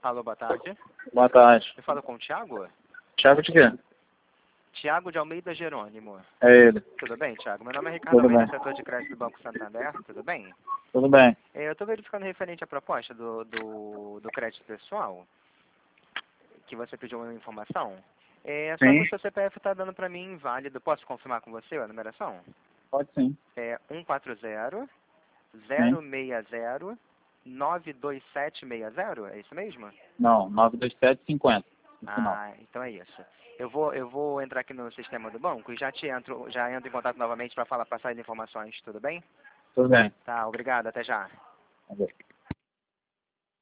Alô, boa tarde. Boa tarde. Eu falo com o Thiago? Thiago de quê? Thiago de Almeida Jerônimo. É ele. Tudo bem, Thiago? Meu nome é Ricardo Tudo Almeida, bem. setor de crédito do Banco Santander. Tudo bem? Tudo bem. Eu estou verificando referente à proposta do crédito pessoal, que você pediu uma informação. Só que Sim, o seu CPF está dando para mim inválido. Posso confirmar com você a numeração? pode sim. É 140 Sim. 060 92760, é isso mesmo? Não, 92750. No final. Ah, então é isso. Eu vou entrar aqui no sistema do banco e já entro em contato novamente para passar as informações, tudo bem? Tudo bem. Tá, obrigado, até já. Adeus.